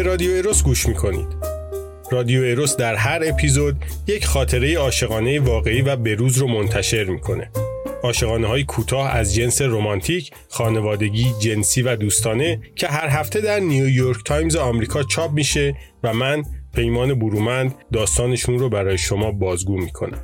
رادیو اروس گوش میکنید. رادیو اروس در هر اپیزود یک خاطره عاشقانه واقعی و بروز رو منتشر میکنه. عاشقانه‌های کوتاه از جنس رمانتیک، خانوادگی، جنسی و دوستانه که هر هفته در نیویورک تایمز آمریکا چاپ میشه و من پیمان برومند داستانشون رو برای شما بازگو میکنم.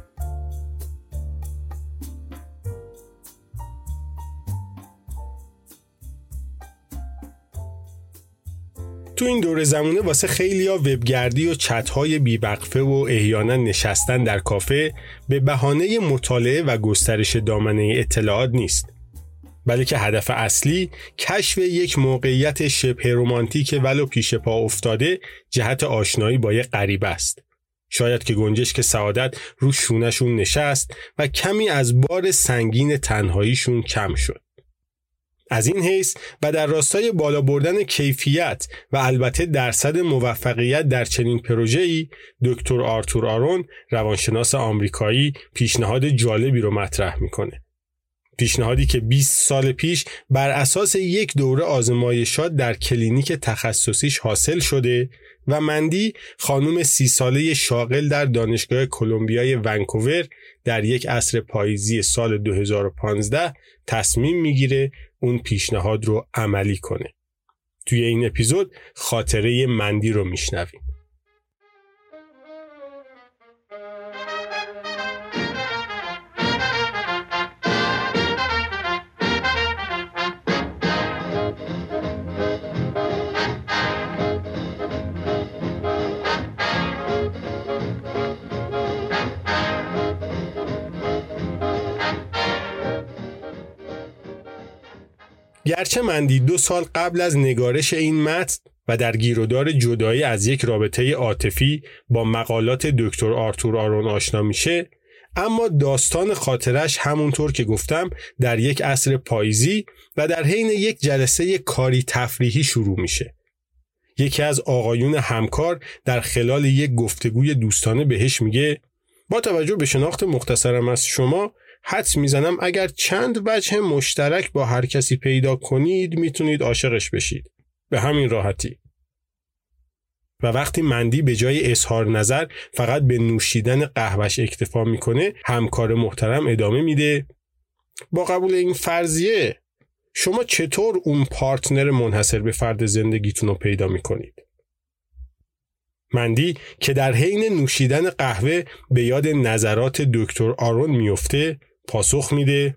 تو این دوره زمونه واسه خیلیا وبگردی و چت‌های بی‌وقفه و احیانا نشستن در کافه به بهانه مطالعه و گسترش دامنه اطلاعات نیست، بلکه هدف اصلی کشف یک موقعیت شبه رمانتیک ولو پیش پا افتاده جهت آشنایی با یک غریبه است. شاید که گنجشک سعادت رو شونشون نشست و کمی از بار سنگین تنهاییشون کم شد. از این حیث و در راستای بالا بردن کیفیت و البته درصد موفقیت در چنین پروژه‌ای، دکتر آرتور آرون، روانشناس آمریکایی، پیشنهاد جالبی رو مطرح میکنه. پیشنهادی که 20 سال پیش بر اساس یک دوره آزمایشات در کلینیک تخصصیش حاصل شده و مندی، خانم 30 ساله شاغل در دانشگاه کلمبیای ونکوور، در یک عصر پاییزی سال 2015 تصمیم میگیره اون پیشنهاد رو عملی کنه. توی این اپیزود خاطره مندی رو میشنویم. گرچه مندی 2 سال قبل از نگارش این متن و در گیرودار جدایی از یک رابطه عاطفی با مقالات دکتر آرتور آرون آشنا میشه، اما داستان خاطرش همونطور که گفتم در یک عصر پاییزی و در حین یک جلسه کاری تفریحی شروع میشه. یکی از آقایون همکار در خلال یک گفتگوی دوستانه بهش میگه: با توجه به شناخت مختصرم از شما، حدس میزنم اگر چند وجه مشترک با هر کسی پیدا کنید میتونید عاشقش بشید. به همین راحتی. و وقتی مندی به جای اظهار نظر فقط به نوشیدن قهوه‌اش اکتفا میکنه، همکار محترم ادامه میده: با قبول این فرضیه، شما چطور اون پارتنر منحصر به فرد زندگیتون رو پیدا میکنید؟ مندی که در حین نوشیدن قهوه به یاد نظرات دکتر آرون میفته، پاسخ میده: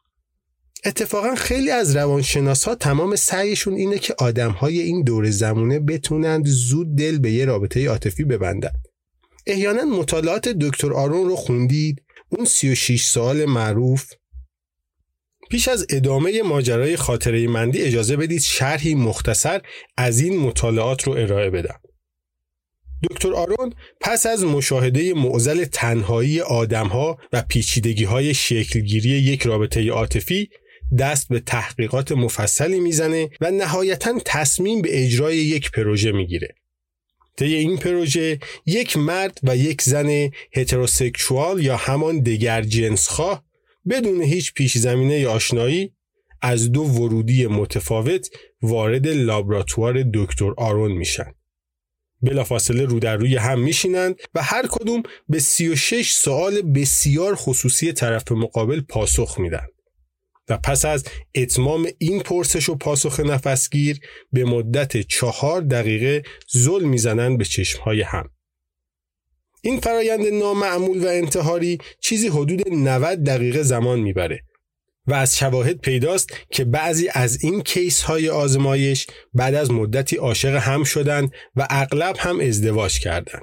اتفاقا خیلی از روانشناسا تمام سعیشون اینه که آدمهای این دور زمونه بتونند زود دل به یه رابطه عاطفی ببندن. احیانا مطالعات دکتر آرون رو خوندید؟ اون 36 سال معروف؟ پیش از ادامه ماجرای خاطره مندی اجازه بدید شرحی مختصر از این مطالعات رو ارائه بدم. دکتر آرون پس از مشاهده معضل تنهایی آدم‌ها و پیچیدگی‌های شکلگیری یک رابطه عاطفی دست به تحقیقات مفصلی میزنه و نهایتاً تصمیم به اجرای یک پروژه میگیره. طی این پروژه یک مرد و یک زن هتروسکشوال یا همان دگر جنسخواه بدون هیچ پیش زمینه آشنایی از 2 ورودی متفاوت وارد لابراتوار دکتر آرون میشن. بلافاصله رو در روی هم میشینند و هر کدوم به 36 سوال بسیار خصوصی طرف مقابل پاسخ میدن و پس از اتمام این پرسش و پاسخ نفسگیر به مدت 4 دقیقه زل میزنن به چشمهای هم. این فرایند نامعمول و انتحاری چیزی حدود 90 دقیقه زمان میبره و از شواهد پیداست که بعضی از این کیس های آزمایش بعد از مدتی عاشق هم شدن و اغلب هم ازدواج کردن.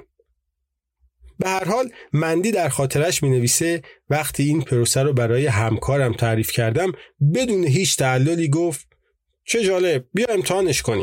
به هر حال مندی در خاطرش می نویسه: وقتی این پروسه رو برای همکارم تعریف کردم بدون هیچ تعللی گفت: چه جالب، بیا امتحانش کنیم.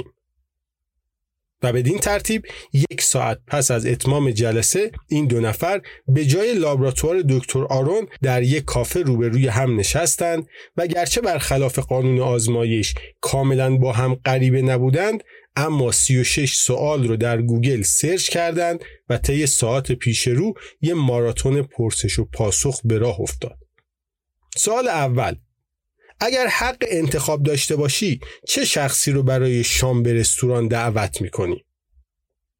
و بدین ترتیب 1 ساعت پس از اتمام جلسه این 2 نفر به جای لابراتوار دکتر آرون در یک کافه روبروی هم نشستند و گرچه برخلاف قانون آزمایش کاملا با هم غریبه نبودند، اما 36 سوال رو در گوگل سرچ کردند و طی ساعت پیش رو یه ماراتون پرسش و پاسخ به راه افتاد. سوال اول: اگر حق انتخاب داشته باشی چه شخصی رو برای شام به رستوران دعوت میکنی؟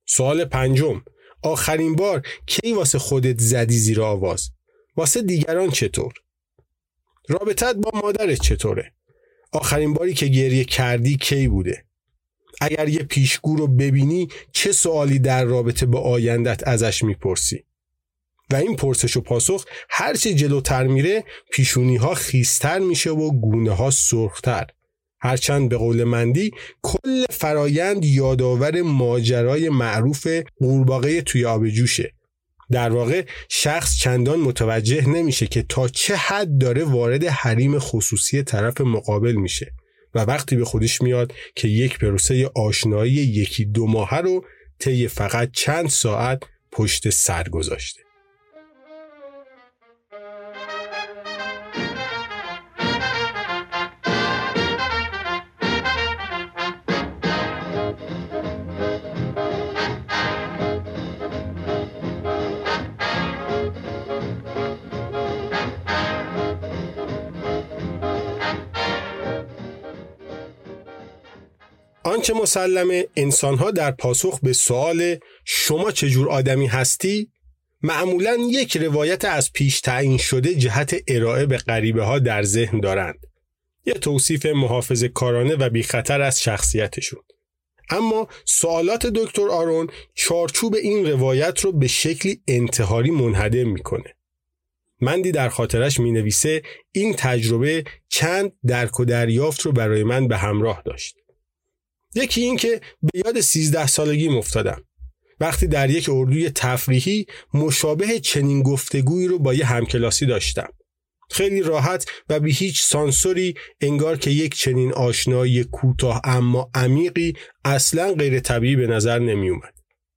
سوال 5: آخرین بار کی واسه خودت زدی زیر آواز؟ واسه دیگران چطور؟ رابطت با مادرت چطوره؟ آخرین باری که گریه کردی کی بوده؟ اگر یه پیشگو رو ببینی چه سوالی در رابطه با آیندت ازش میپرسی؟ و این پرسش و پاسخ هرچه جلوتر میره پیشونی ها خیستر میشه و گونه ها سرختر. هرچند به قول مندی کل فرایند یادآور ماجرای معروف قورباغه توی آب جوشه. در واقع شخص چندان متوجه نمیشه که تا چه حد داره وارد حریم خصوصی طرف مقابل میشه و وقتی به خودش میاد که یک پروسه آشنایی 1-2 ماهه رو طی فقط چند ساعت پشت سر گذاشته. آنچه مسلمه انسان‌ها در پاسخ به سوال شما چجور آدمی هستی معمولاً یک روایت از پیش تعیین شده جهت ارائه به غریبه‌ها در ذهن دارند. یه توصیف محافظه‌کارانه و بی‌خطر از شخصیتشون. اما سوالات دکتر آرون چارچوب این روایت رو به شکلی انتحاری منهدم میکنه. مندی در خاطرش مینویسه این تجربه چند درک و دریافت رو برای من به همراه داشت. یکی این که به یاد 13 سالگیم افتادم. وقتی در یک اردوی تفریحی مشابه چنین گفتگویی رو با یه همکلاسی داشتم. خیلی راحت و بی هیچ سانسوری، انگار که یک چنین آشنایی کوتاه اما عمیقی اصلاً غیر طبیعی به نظر نمی اومد.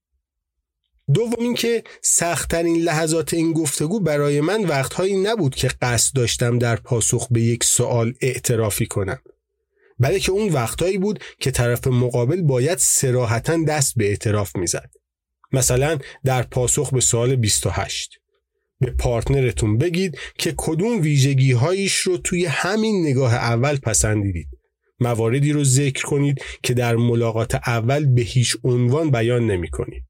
دوم این که سخت‌ترین لحظات این گفتگو برای من وقتهایی نبود که قصد داشتم در پاسخ به یک سوال اعترافی کنم، بلکه اون وقتهایی بود که طرف مقابل باید صراحتاً دست به اعتراف میزد. مثلا در پاسخ به سوال 28 به پارتنرتون بگید که کدوم ویژگی‌هایش رو توی همین نگاه اول پسندیدید. مواردی رو ذکر کنید که در ملاقات اول به هیچ عنوان بیان نمی‌کنید.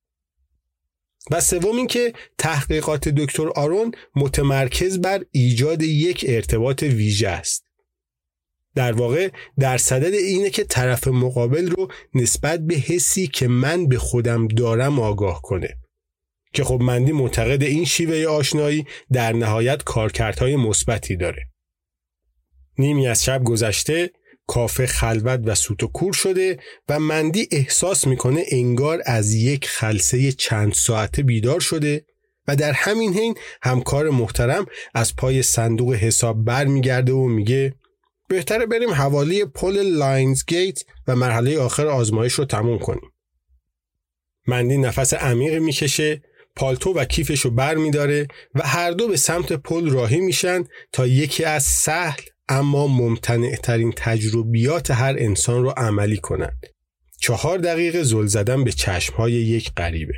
و سوم این که تحقیقات دکتر آرون متمرکز بر ایجاد یک ارتباط ویژه است. در واقع در صدد اینه که طرف مقابل رو نسبت به حسی که من به خودم دارم آگاه کنه. که خب مندی معتقد این شیوه آشنایی در نهایت کارکردهای مثبتی داره. نیمی از شب گذشته، کافه خلوت و سوت و کور شده و مندی احساس میکنه انگار از یک خلسه چند ساعته بیدار شده و در همین حین همکار محترم از پای صندوق حساب بر میگرده و میگه بهتره بریم حوالی پل لاینز گیت و مرحله آخر آزمایش رو تموم کنیم. مندی نفس عمیق میکشه، پالتو و کیفش رو بر میداره و هر دو به سمت پل راهی میشن تا یکی از سهل اما ممتنع ترین تجربیات هر انسان رو عملی کنند. 4 دقیقه زل زدن به چشمهای یک غریبه.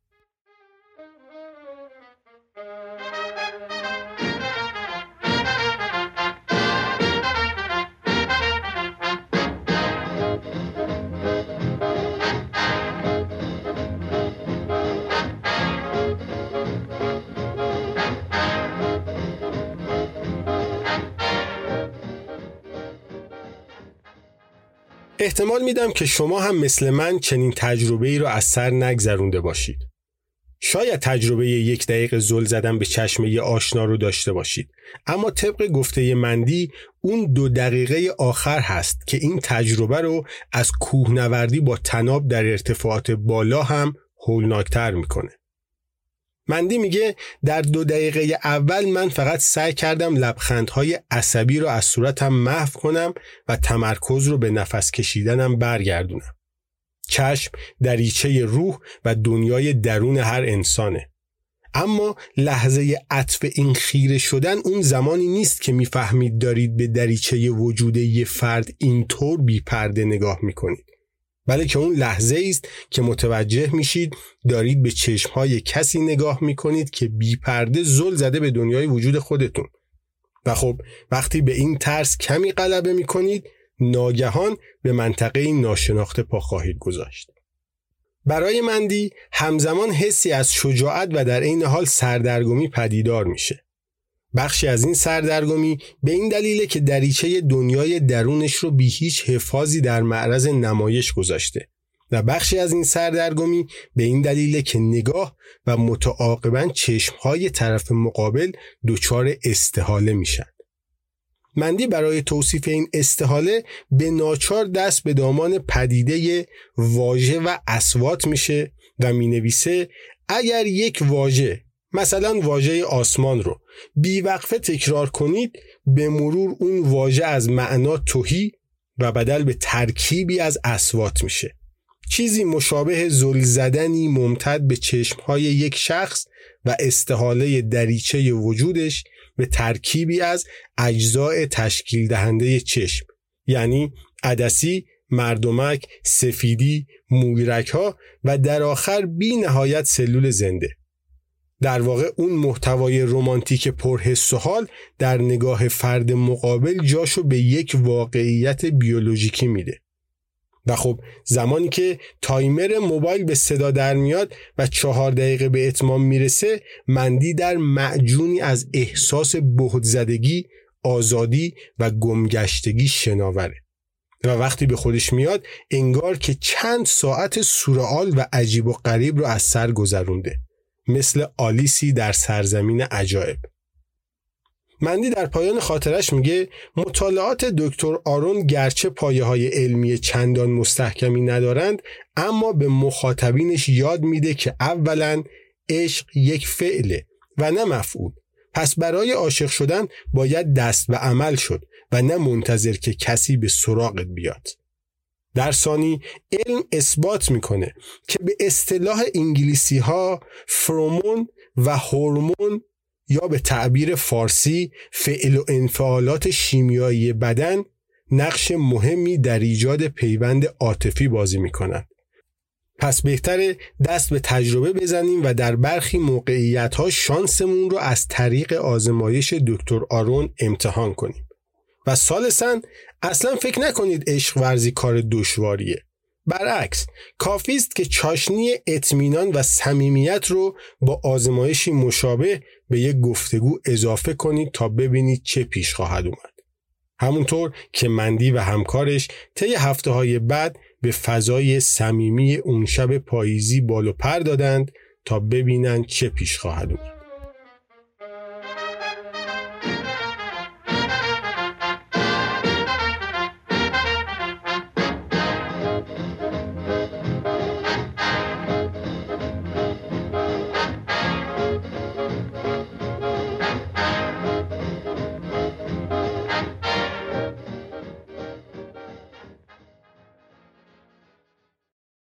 احتمال میدم که شما هم مثل من چنین تجربه‌ای رو از سر نگذرونده باشید. شاید تجربه 1 دقیقه زل زدن به چشم یه آشنا رو داشته باشید، اما طبق گفته مندی اون 2 دقیقه آخر هست که این تجربه رو از کوهنوردی با طناب در ارتفاعات بالا هم هولناکتر میکنه. مندی میگه در 2 دقیقه اول من فقط سعی کردم لبخندهای عصبی رو از صورتم محو کنم و تمرکز رو به نفس کشیدنم برگردونم. چشم دریچه روح و دنیای درون هر انسانه. اما لحظه عطف این خیره شدن اون زمانی نیست که میفهمید دارید به دریچه وجود یه فرد اینطور بی پرده نگاه میکنید، بلکه اون لحظه است که متوجه میشید دارید به چشمهای کسی نگاه میکنید که بی پرده زل زده به دنیای وجود خودتون. و خب وقتی به این ترس کمی غلبه میکنید، ناگهان به منطقه ناشناخته پا خواهید گذاشت. برای مندی همزمان حسی از شجاعت و در عین حال سردرگمی پدیدار میشه. بخشی از این سردرگمی به این دلیله که دریچه دنیای درونش رو بی هیچ حفاظی در معرض نمایش گذاشته و بخشی از این سردرگمی به این دلیله که نگاه و متعاقباً چشمهای طرف مقابل دچار استحاله میشن. مندی برای توصیف این استحاله به ناچار دست به دامان پدیده واژه و اصوات میشه و مینویسه اگر یک واژه، مثلا واژه آسمان رو بیوقفه تکرار کنید، به مرور اون واژه از معنا تهی و بدل به ترکیبی از اصوات میشه. چیزی مشابه زل زدنی ممتد به چشمهای یک شخص و استحاله دریچه وجودش به ترکیبی از اجزای تشکیل دهنده چشم، یعنی عدسی، مردمک، سفیدی، مویرک ها و در آخر بی نهایت سلول زنده. در واقع اون محتوای رمانتیک پرحس و حال در نگاه فرد مقابل جاشو به یک واقعیت بیولوژیکی میده. و خب زمانی که تایمر موبایل به صدا در میاد و 4 دقیقه به اتمام میرسه، مندی در معجونی از احساس بهت‌زدگی، آزادی و گمگشتگی شناوره و وقتی به خودش میاد انگار که چند ساعت سورئال و عجیب و غریب رو از سر گذرونده، مثل آلیسی در سرزمین عجایب. مندی در پایان خاطرش میگه مطالعات دکتر آرون گرچه پایه‌های علمی چندان مستحکمی ندارند، اما به مخاطبینش یاد میده که اولاً عشق یک فعله و نه مفعول. پس برای عاشق شدن باید دست به عمل شد و نه منتظر که کسی به سراغت بیاد. در ثانی علم اثبات میکنه که به اصطلاح انگلیسی ها فرمون و هورمون یا به تعبیر فارسی فعل و انفعالات شیمیایی بدن نقش مهمی در ایجاد پیوند عاطفی بازی میکنند. پس بهتره دست به تجربه بزنیم و در برخی موقعیت‌ها شانسمون رو از طریق آزمایش دکتر آرون امتحان کنیم. و ثالثاً اصلا فکر نکنید عشق ورزی کار دشواریه. برعکس، کافی است که چاشنی اطمینان و صمیمیت رو با آزمایشی مشابه به یک گفتگو اضافه کنید تا ببینید چه پیش خواهد اومد. همونطور که مندی و همکارش طی هفته‌های بعد به فضای صمیمی اون شب پاییزی بال و پر دادند تا ببینند چه پیش خواهد اومد.